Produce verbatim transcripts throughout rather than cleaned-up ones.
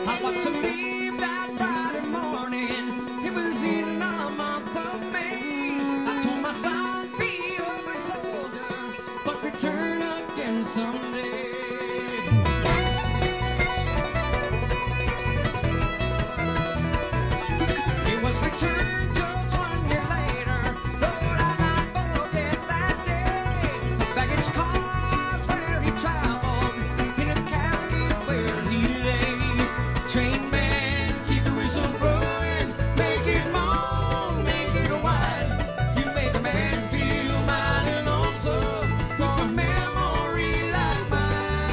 I watched him leave that Friday morning. It was in the month of May. I told my son, be always soldier, but return again someday. It was returned just one year later. Lord, I not forget that day. Baggage cars where he traveled, in a casket where he lay. Train man, keep the whistle blowing, make it long, make it wide. You make a man feel mighty lonesome for a memory like mine.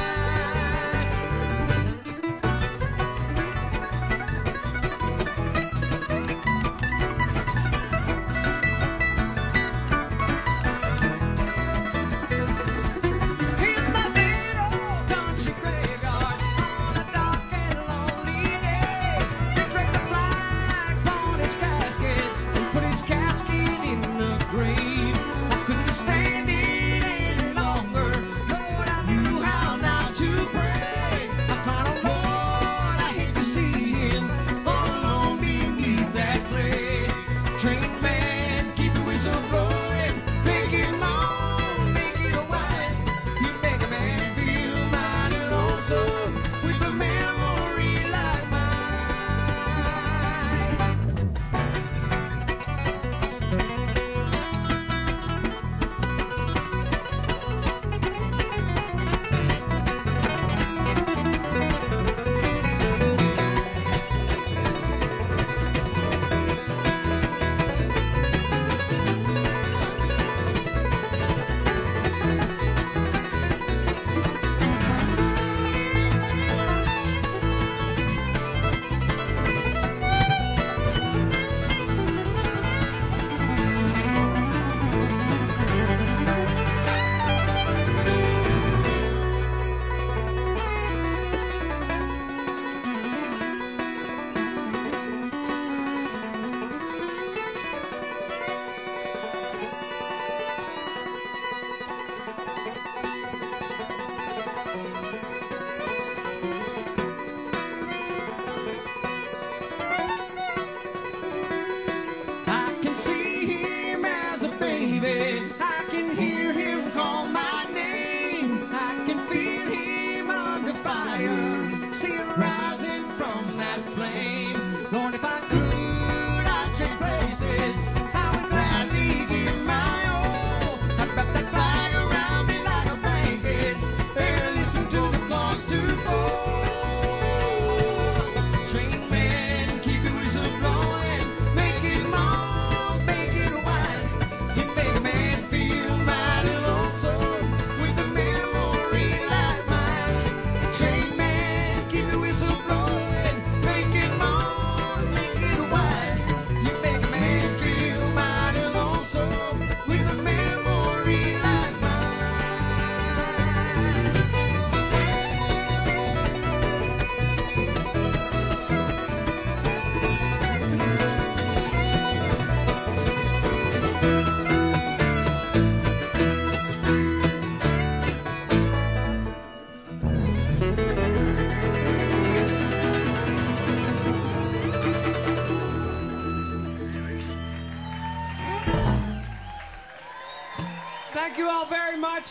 In the dead old country graveyard, on a dark and lonely day, they draped the flag upon his casket and put his casket in the grave. I couldn't stand it any longer. Lord, I knew how not to pray. I cried, oh Lord, I hate to see him all alone beneath that clay. Train man, keep the whistle blowing, make it long, make it wide. You make a man feel mighty lonesome with a memory like mine. I can see him as a baby. I can hear him call my name. I can feel him under fire, still rising from that flame. Lord, if I could, I'd trade places. I would gladly give my all. I'd wrap that flag around me like a blanket and listen to the clocks to fall. Train man, keep the whistle blowing, make it long, make it wide. You make a man feel mighty lonesome with a memory like mine. Train man, keep the whistle blowing, make it long, make it wide. You make a man feel mighty lonesome with a memory like mine. Thank you all very much.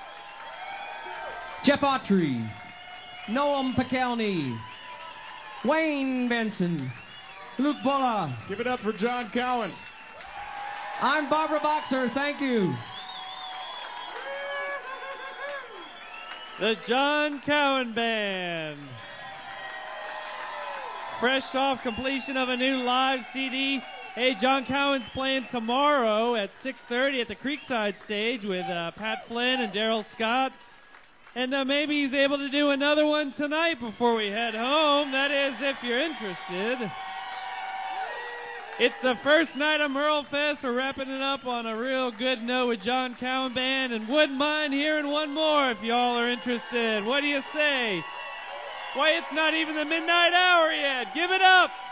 Jeff Autry, Noam Pekelny, Wayne Benson, Luke Bulla. Give it up for John Cowan. I'm Barbara Boxer. Thank you. The John Cowan Band. Fresh off completion of a new live C D. Hey, John Cowan's playing tomorrow at six thirty at the Creekside stage with uh, Pat Flynn and Daryl Scott. And uh, maybe he's able to do another one tonight before we head home. That is, if you're interested. It's the first night of Merle Fest. We're wrapping it up on a real good note with John Cowan Band, and wouldn't mind hearing one more if y'all are interested. What do you say? Why, it's not even the midnight hour yet. Give it up.